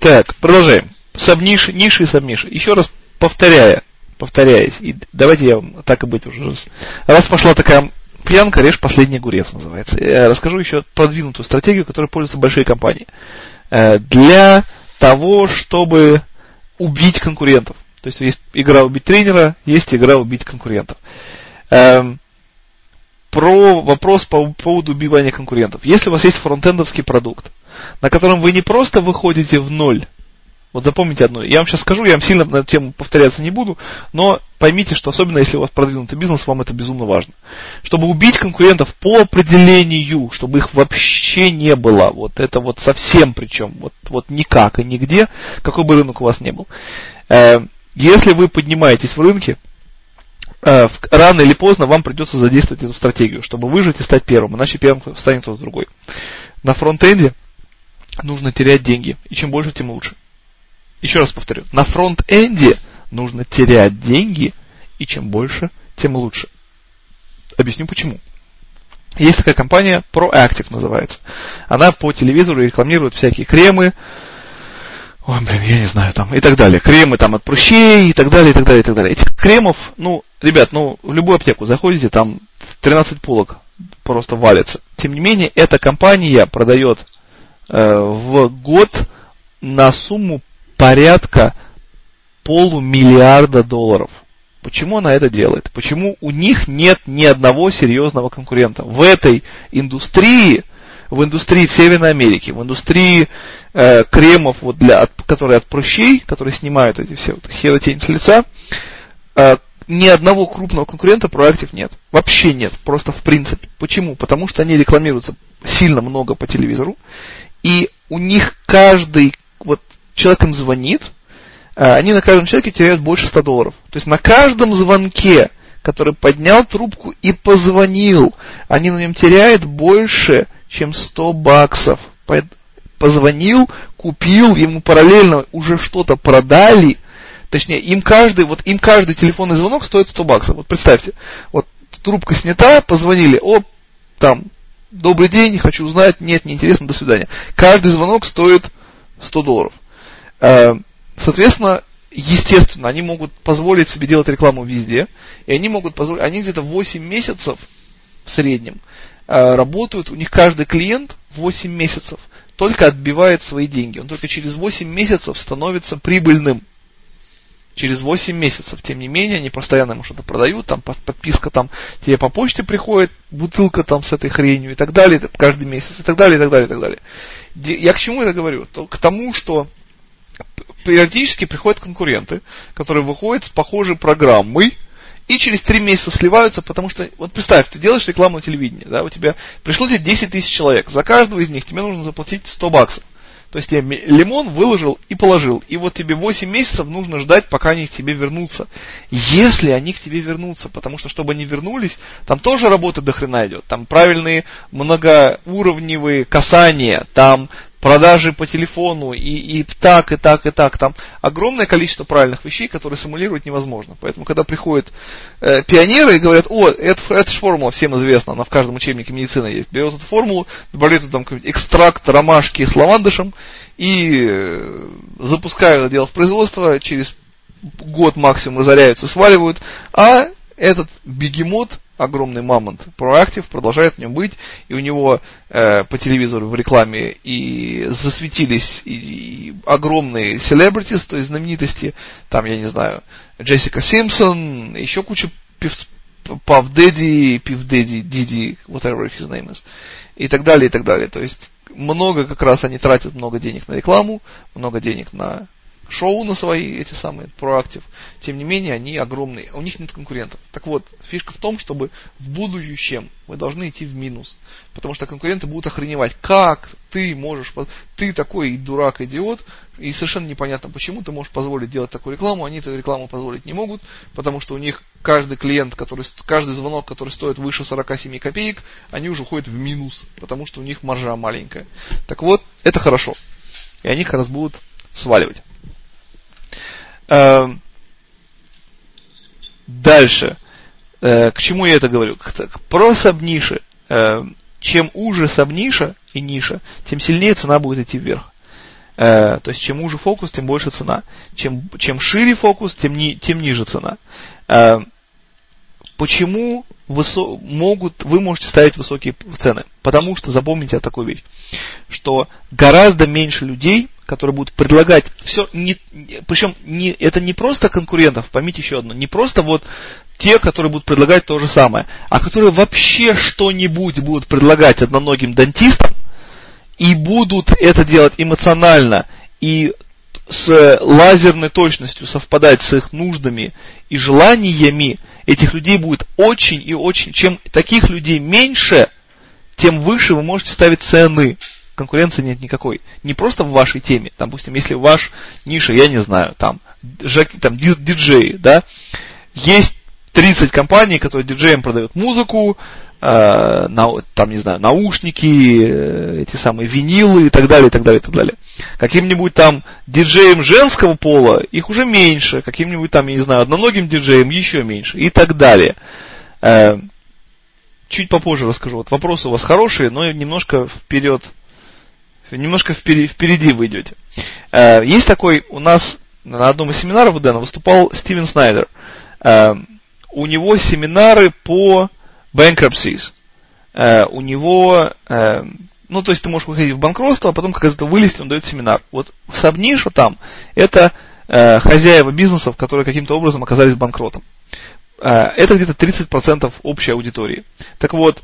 Так, продолжаем. Сабниши, ниши и сабниши. Еще раз повторяясь, и давайте я вам так и быть уже. Раз пошла такая пьянка, режь последний огурец называется. Я расскажу еще продвинутую стратегию, которой пользуются большие компании. Для того, чтобы убить конкурентов. То есть есть игра убить тренера, есть игра убить конкурентов. Про вопрос по поводу убивания конкурентов. Если у вас есть фронтендовский продукт, на котором вы не просто выходите в ноль, вот запомните одно, я вам сейчас скажу, я вам сильно на эту тему повторяться не буду, но поймите, что особенно если у вас продвинутый бизнес, вам это безумно важно. Чтобы убить конкурентов по определению, чтобы их вообще не было, вот это вот совсем причем, вот никак и нигде, какой бы рынок у вас ни был. Если вы поднимаетесь в рынке, рано или поздно вам придется задействовать эту стратегию, чтобы выжить и стать первым, иначе первым станет кто-то другой. На фронт-энде нужно терять деньги, и чем больше, тем лучше. Еще раз повторю, на фронт-энде нужно терять деньги, и чем больше, тем лучше. Объясню почему. Есть такая компания, Proactive называется. Она по телевизору рекламирует всякие кремы, я не знаю, там, и так далее. Кремы там от прыщей, и так далее, и так далее, и так далее. Этих кремов, ребят, в любую аптеку заходите, там 13 полок просто валится. Тем не менее, эта компания продает в год на сумму порядка $500 миллиарда. Почему она это делает? Почему у них нет ни одного серьезного конкурента? В этой индустрии, в индустрии в Северной Америке, в индустрии кремов, которые от прыщей, которые снимают эти все херотень с лица, ни одного крупного конкурента Proactive нет. Вообще нет. Просто в принципе. Почему? Потому что они рекламируются сильно много по телевизору. И у них каждый, человек им звонит, они на каждом человеке теряют больше $100. То есть на каждом звонке, который поднял трубку и позвонил, они на нем теряют больше, чем $100. Позвонил, купил, ему параллельно уже что-то продали. Точнее, им каждый телефонный звонок стоит $100. Вот представьте, трубка снята, позвонили, добрый день, хочу узнать, нет, неинтересно, до свидания. Каждый звонок стоит $100. Соответственно, естественно, они могут позволить себе делать рекламу везде, и они где-то 8 месяцев в среднем работают, у них каждый клиент 8 месяцев только отбивает свои деньги. Он только через 8 месяцев становится прибыльным. Через 8 месяцев. Тем не менее, они постоянно ему что-то продают, там подписка тебе по почте приходит, бутылка с этой хренью и так далее, каждый месяц и так далее, и так далее, и так далее. Я к чему это говорю? К тому, что периодически приходят конкуренты, которые выходят с похожей программой, и через 3 месяца сливаются, потому что, представь, ты делаешь рекламу на телевидении, да, у тебя пришло тебе 10 тысяч человек, за каждого из них тебе нужно заплатить $100. То есть тебе лимон выложил и положил, и тебе 8 месяцев нужно ждать, пока они к тебе вернутся. Если они к тебе вернутся, потому что, чтобы они вернулись, там тоже работа до хрена идет, там правильные многоуровневые касания, там продажи по телефону, и так, и так, и так. Там огромное количество правильных вещей, которые симулировать невозможно. Поэтому, когда приходят пионеры и говорят, это же формула всем известна, она в каждом учебнике медицины есть. Берет эту формулу, добавляет туда какой-нибудь экстракт ромашки с лавандышем и запускают это дело в производство, через год максимум разоряются, сваливают, а этот бегемот, огромный мамонт, Proactive, продолжает в нем быть, и у него по телевизору в рекламе и засветились и огромные celebrities, то есть знаменитости, там, я не знаю, Джессика Симпсон, еще куча Puff Daddy, Diddy, whatever his name is, и так далее, и так далее. То есть как раз они тратят много денег на рекламу, много денег на шоу на свои, эти самые Proactive. Тем не менее, они огромные, у них нет конкурентов. Так вот, фишка в том, чтобы в будущем вы должны идти в минус. Потому что конкуренты будут охреневать. Как ты можешь, ты такой дурак, идиот, и совершенно непонятно, почему ты можешь позволить делать такую рекламу, они эту рекламу позволить не могут, потому что у них каждый звонок, который стоит выше 47 копеек, они уже уходят в минус, потому что у них маржа маленькая. Так вот, это хорошо. И они как раз будут сваливать. Дальше. К чему я это говорю? Про сабниши. Чем уже сабниша и ниша, тем сильнее цена будет идти вверх. То есть, чем уже фокус, тем больше цена. Чем шире фокус, тем ниже цена. Почему вы можете ставить высокие цены? Потому что, запомните такую вещь, что гораздо меньше людей, которые будут предлагать все, причем это не просто конкурентов, поймите еще одно, не просто вот те, которые будут предлагать то же самое, а которые вообще что-нибудь будут предлагать одноногим дантистам и будут это делать эмоционально и с лазерной точностью совпадать с их нуждами и желаниями, этих людей будет очень и очень. Чем таких людей меньше, тем выше вы можете ставить цены. Конкуренции нет никакой. Не просто в вашей теме. Допустим, если ваш ниша, я не знаю, там диджеи, да, есть 30 компаний, которые диджеям продают музыку, там, не знаю, наушники, эти самые винилы и так далее, и так далее, и так далее. Каким-нибудь там диджеям женского пола их уже меньше, каким-нибудь там, я не знаю, одноногим диджеям еще меньше и так далее. Чуть попозже расскажу. Вот вопросы у вас хорошие, но немножко впереди вы идете. Есть такой у нас на одном из семинаров у Дэна выступал Стивен Снайдер. У него семинары по bankruptcies. У него, то есть ты можешь выходить в банкротство, а потом, как из этого вылезти, он дает семинар. Вот сабниша там, это хозяева бизнесов, которые каким-то образом оказались банкротом. Это где-то 30% общей аудитории. Так вот,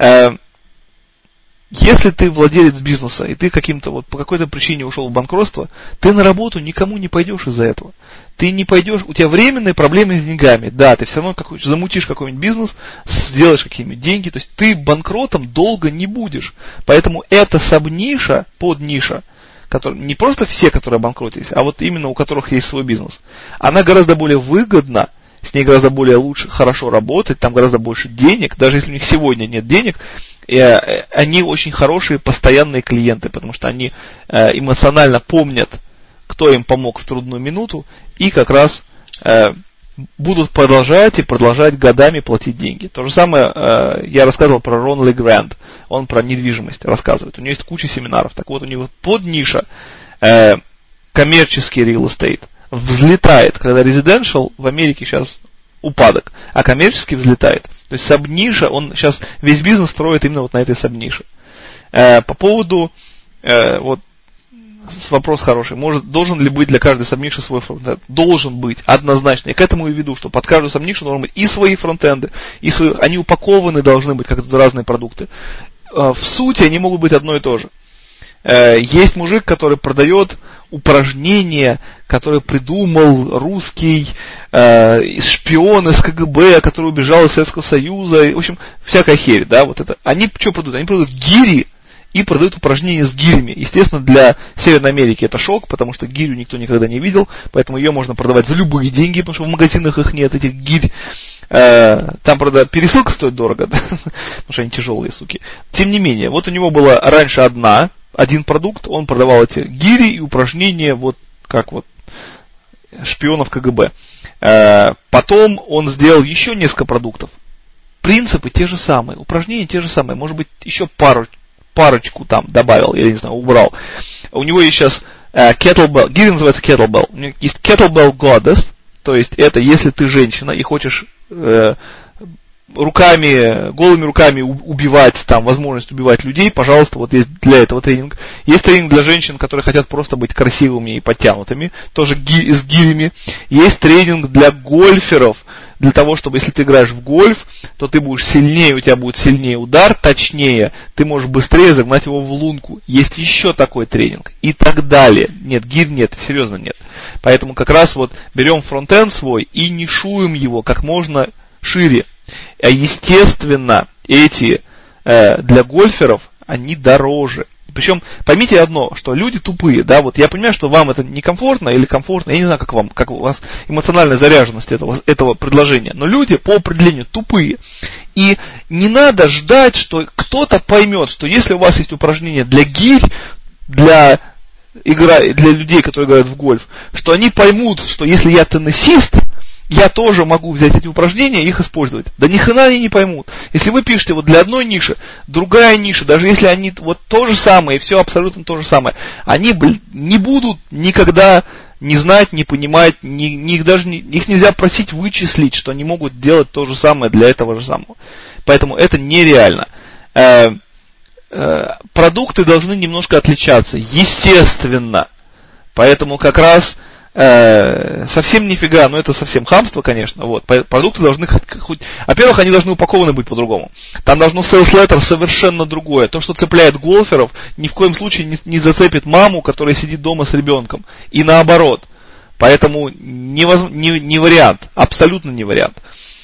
если ты владелец бизнеса, и ты по какой-то причине ушел в банкротство, ты на работу никому не пойдешь из-за этого. Ты не пойдешь, у тебя временные проблемы с деньгами. Да, ты все равно замутишь какой-нибудь бизнес, сделаешь какие-нибудь деньги, то есть ты банкротом долго не будешь. Поэтому эта сабниша, подниша, не просто все, которые обанкротились, а вот именно у которых есть свой бизнес, она гораздо более выгодна, с ней гораздо более лучше, хорошо работать, там гораздо больше денег, даже если у них сегодня нет денег, они очень хорошие постоянные клиенты, потому что они эмоционально помнят, кто им помог в трудную минуту, и как раз будут продолжать годами платить деньги. То же самое я рассказывал про Рон Ли Грант, он про недвижимость рассказывает, у него есть куча семинаров, так вот у него подниша коммерческий real estate взлетает, когда residential в Америке сейчас упадок, а коммерческий взлетает. То есть сабниша, он сейчас весь бизнес строит именно вот на этой сабнише. По поводу, вопрос хороший, должен ли быть для каждой сабниши свой фронтенд? Должен быть, однозначно. Я к этому и веду, что под каждую сабнишу должны быть и свои фронтенды, они упакованы должны быть, как разные продукты. В сути они могут быть одно и то же. Есть мужик, который продает упражнения, которые придумал русский шпион из КГБ, который убежал из Советского Союза, в общем, всякая херь, да, вот это. Они что продают? Они продают гири и продают упражнения с гирями. Естественно, для Северной Америки это шок, потому что гирю никто никогда не видел, поэтому ее можно продавать за любые деньги, потому что в магазинах их нет, этих гирь. Там, правда, пересылка стоит дорого, да? Потому что они тяжелые, суки. Тем не менее, вот у него была раньше один продукт, он продавал эти гири и упражнения, вот как вот шпионов КГБ. Потом он сделал еще несколько продуктов. Принципы те же самые, упражнения те же самые, может быть, еще парочку там добавил, я не знаю, убрал. У него есть сейчас kettlebell, гири называется kettlebell. У него есть kettlebell goddess, то есть это если ты женщина и хочешь голыми руками убивать, там, возможность убивать людей, пожалуйста, вот есть для этого тренинг. Есть тренинг для женщин, которые хотят просто быть красивыми и подтянутыми, тоже с гирями. Есть тренинг для гольферов, для того, чтобы, если ты играешь в гольф, то ты будешь сильнее, у тебя будет сильнее удар, точнее, ты можешь быстрее загнать его в лунку. Есть еще такой тренинг и так далее. Нет, гир нет, серьезно нет. Поэтому как раз вот берем фронтенд свой и нишуем его как можно шире. А естественно, эти для гольферов, они дороже. Причем, поймите одно, что люди тупые, да, вот я понимаю, что вам это некомфортно или комфортно, я не знаю, как у вас эмоциональная заряженность этого предложения, но люди по определению тупые. И не надо ждать, что кто-то поймет, что если у вас есть упражнения для гирь, для людей, которые играют в гольф, что они поймут, что если я теннисист, я тоже могу взять эти упражнения и их использовать. Да ни хрена они не поймут. Если вы пишете вот для одной ниши, другая ниша, даже если они вот то же самое, и все абсолютно то же самое, они не будут никогда не знать, не понимать, их нельзя просить вычислить, что они могут делать то же самое для этого же самого. Поэтому это нереально. Продукты должны немножко отличаться, естественно. Поэтому как раз совсем нифига, но это совсем хамство, конечно. Вот. Продукты должны во-первых, они должны упакованы быть по-другому. Там должно sales letter совершенно другое. То, что цепляет голферов, ни в коем случае не зацепит маму, которая сидит дома с ребенком. И наоборот. Поэтому не вариант. Абсолютно не вариант.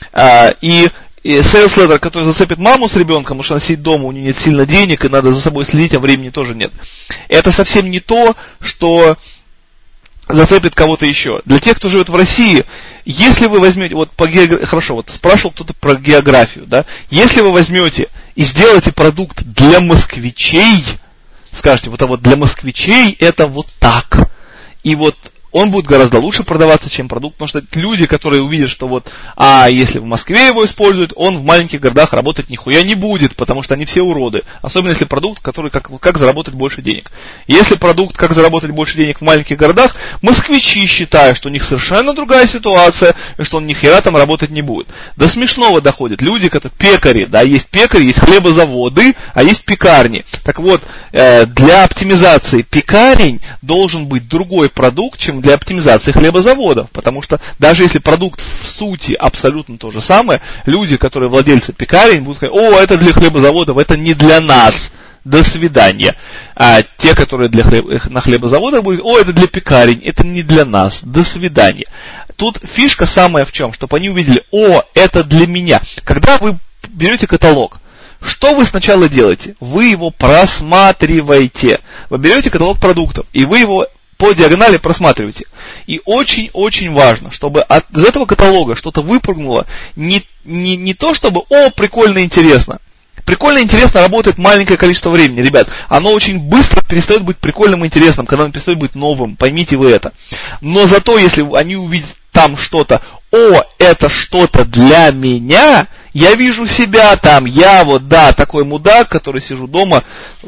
И sales letter, который зацепит маму с ребенком, потому что она сидит дома, у нее нет сильно денег, и надо за собой следить, а времени тоже нет. Это совсем не то, что зацепит кого-то еще. Для тех, кто живет в России, если вы возьмете, вот по хорошо, вот спрашивал кто-то про географию, да, если вы возьмете и сделаете продукт для москвичей, скажете, вот для москвичей это вот так, и вот он будет гораздо лучше продаваться, чем продукт, потому что люди, которые увидят, что вот, если в Москве его используют, он в маленьких городах работать нихуя не будет, потому что они все уроды. Особенно если продукт, который как заработать больше денег. Если продукт, как заработать больше денег в маленьких городах, москвичи считают, что у них совершенно другая ситуация, и что он ни хера там работать не будет. До смешного доходят люди, которые пекари, да, есть пекари, есть хлебозаводы, а есть пекарни. Так вот, для оптимизации пекарень должен быть другой продукт, чем для оптимизации хлебозаводов, потому что даже если продукт в сути абсолютно то же самое, люди, которые владельцы пекарень, будут сказать, это для хлебозаводов, это не для нас, до свидания. А те, которые на хлебозаводах будут, это для пекарень, это не для нас, до свидания. Тут фишка самая в чем, чтобы они увидели, это для меня. Когда вы берете каталог, что вы сначала делаете? Вы его просматриваете. Вы берете каталог продуктов, и вы его по диагонали просматриваете. И очень-очень важно, чтобы из этого каталога что-то выпрыгнуло, не то чтобы, прикольно, интересно. Прикольно, интересно работает маленькое количество времени, ребят. Оно очень быстро перестает быть прикольным и интересным, когда оно перестает быть новым, поймите вы это. Но зато, если они увидят там что-то, это что-то для меня, я вижу себя там, я такой мудак, который сижу дома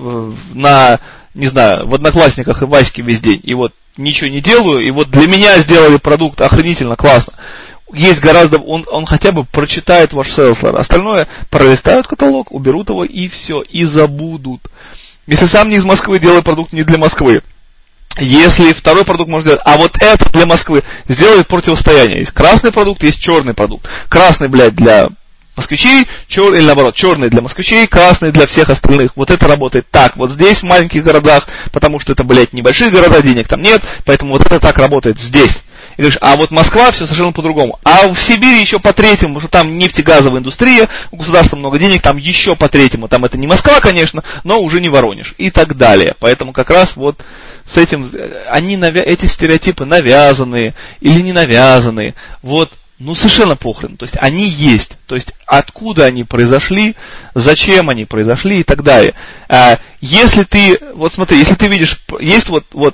в Одноклассниках и Ваське весь день, и ничего не делаю, и для меня сделали продукт охренительно, классно. Есть гораздо, он хотя бы прочитает ваш sales letter, остальное пролистают каталог, уберут его и все, и забудут. Если сам не из Москвы, делай продукт не для Москвы. Если второй продукт можно делать, это для Москвы, сделает противостояние. Есть красный продукт, есть черный продукт. Красный, для москвичей, или наоборот, черный для москвичей, красный для всех остальных. Вот это работает так. Вот здесь, в маленьких городах, потому что это, небольшие города, денег там нет, поэтому это так работает здесь. И говоришь, Москва все совершенно по-другому. А в Сибири еще по-третьему, потому что там нефтегазовая индустрия, у государства много денег, там еще по-третьему. Там это не Москва, конечно, но уже не Воронеж. И так далее. Поэтому как раз с этим, эти стереотипы навязанные или не навязанные, совершенно похрен. То есть они есть. То есть откуда они произошли, зачем они произошли и так далее. Если ты, смотри, если ты видишь, есть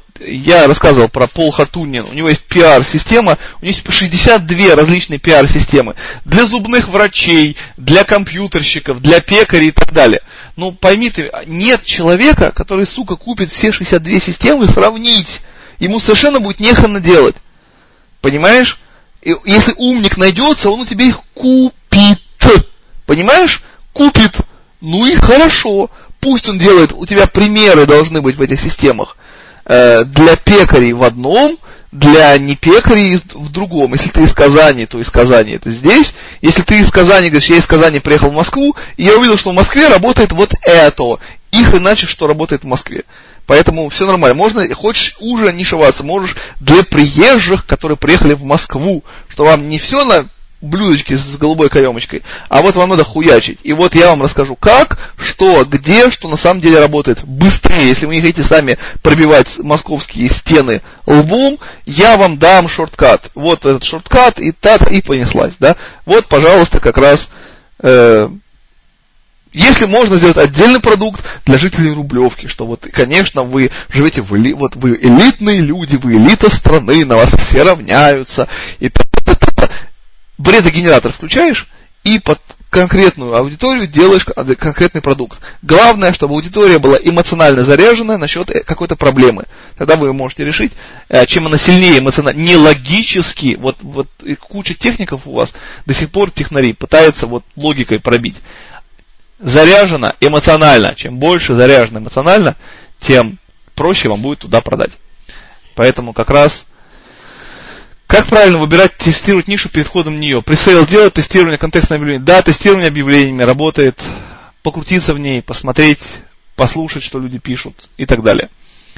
я рассказывал про Пол Хартунин, у него есть пиар-система, у него есть 62 различные пиар-системы. Для зубных врачей, для компьютерщиков, для пекарей и так далее. Пойми ты, нет человека, который, купит все 62 системы сравнить. Ему совершенно будет нехрена делать. Понимаешь? И если умник найдется, он у тебя их купит. Понимаешь? Купит. И хорошо. Пусть он делает, у тебя примеры должны быть в этих системах. Для пекарей в одном, для непекарей в другом. Если ты из Казани, то из Казани это здесь. Если ты из Казани, говоришь, я из Казани приехал в Москву, и я увидел, что в Москве работает это. Их иначе, что работает в Москве. Поэтому все нормально. Хочешь уже нишеваться, можешь для приезжих, которые приехали в Москву, что вам не все на блюдечке с голубой каемочкой, а вам надо хуячить. И я вам расскажу, как, что, где, что на самом деле работает быстрее. Если вы не хотите сами пробивать московские стены лбом, я вам дам шорткат. Этот шорткат, и понеслась. Да? Пожалуйста, как раз... Если можно сделать отдельный продукт для жителей Рублевки, что конечно, вы живете вы элитные люди, вы элита страны, на вас все равняются, и бредогенератор включаешь и под конкретную аудиторию делаешь конкретный продукт. Главное, чтобы аудитория была эмоционально заряжена насчет какой-то проблемы. Тогда вы ее можете решить. Чем она сильнее эмоционально, не логически, вот куча техников у вас до сих пор технари пытаются вот логикой пробить. Заряжена эмоционально. Чем больше заряжена эмоционально, тем проще вам будет туда продать. Поэтому как раз как правильно выбирать, тестировать нишу перед входом в нее? Пресейл делать, тестирование контекстного объявления. Да, тестирование объявлениями работает. Покрутиться в ней, посмотреть, послушать, что люди пишут и так далее.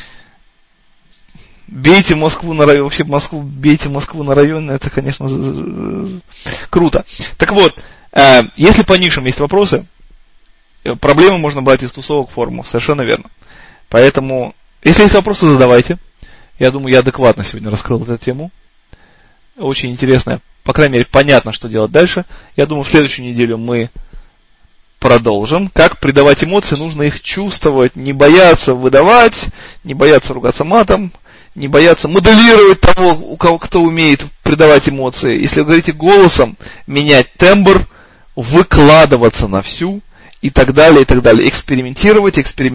Бейте Москву на район. Вообще бейте Москву на район. Это, конечно, круто. Так вот, если по нишам есть вопросы, проблемы можно брать из тусовок, форумов. Совершенно верно. Поэтому, если есть вопросы, задавайте. Я думаю, я адекватно сегодня раскрыл эту тему. Очень интересно, по крайней мере, понятно, что делать дальше. Я думаю, в следующую неделю мы продолжим. Как придавать эмоции, нужно их чувствовать, не бояться выдавать, не бояться ругаться матом, не бояться моделировать того, у кого кто умеет придавать эмоции. Если вы говорите голосом, менять тембр, выкладываться на всю. И так далее, и так далее. Экспериментировать.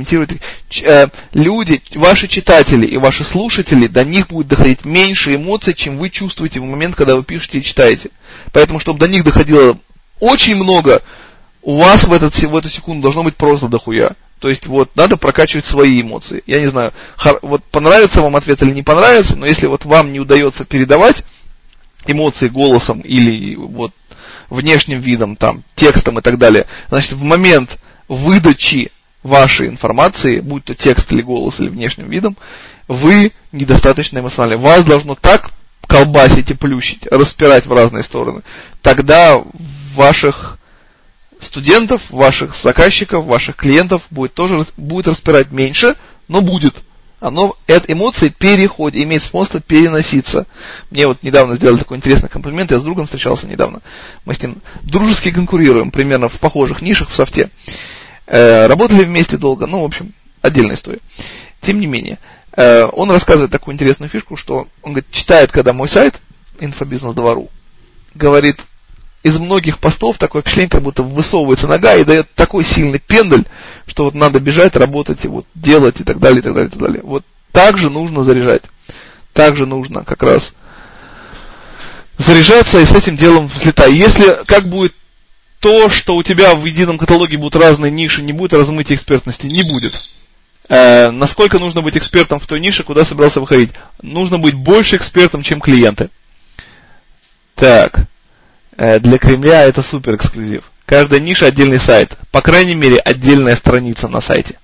Люди, ваши читатели и ваши слушатели, до них будет доходить меньше эмоций, чем вы чувствуете в момент, когда вы пишете и читаете. Поэтому, чтобы до них доходило очень много, у вас в эту секунду должно быть просто дохуя. То есть, вот, надо прокачивать свои эмоции. Я не знаю, вот понравится вам ответ или не понравится, но если вот вам не удается передавать эмоции голосом или вот внешним видом, там, текстом и так далее, значит, в момент выдачи вашей информации, будь то текст или голос или внешним видом, вы недостаточно эмоциональны. Вас должно так колбасить и плющить, распирать в разные стороны. Тогда ваших студентов, ваших заказчиков, ваших клиентов будет распирать меньше, но будет. Эмоции переходят, имеет смысл переноситься. Мне вот недавно сделали такой интересный комплимент, я с другом встречался недавно. Мы с ним дружески конкурируем, примерно в похожих нишах в софте. Работали вместе долго, в общем, отдельная история. Тем не менее, он рассказывает такую интересную фишку, что он говорит, читает, когда мой сайт, infobiznes.ru, говорит, из многих постов такое впечатление, как будто высовывается нога и дает такой сильный пендаль, что вот надо бежать, работать, и вот делать и так далее, и так далее, и так далее. Вот так же нужно заряжать. Так же нужно как раз заряжаться и с этим делом взлетать. Если как будет то, что у тебя в едином каталоге будут разные ниши, не будет размытия экспертности, не будет. Насколько нужно быть экспертом в той нише, куда собирался выходить? Нужно быть больше экспертом, чем клиенты. Так. Для Кремля это супер эксклюзив. Каждая ниша отдельный сайт. По крайней мере, отдельная страница на сайте.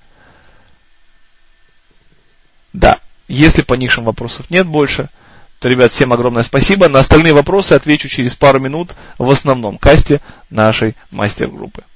Да. Если по нишам вопросов нет больше, то, ребят, всем огромное спасибо. На остальные вопросы отвечу через пару минут в основном касте нашей мастер-группы.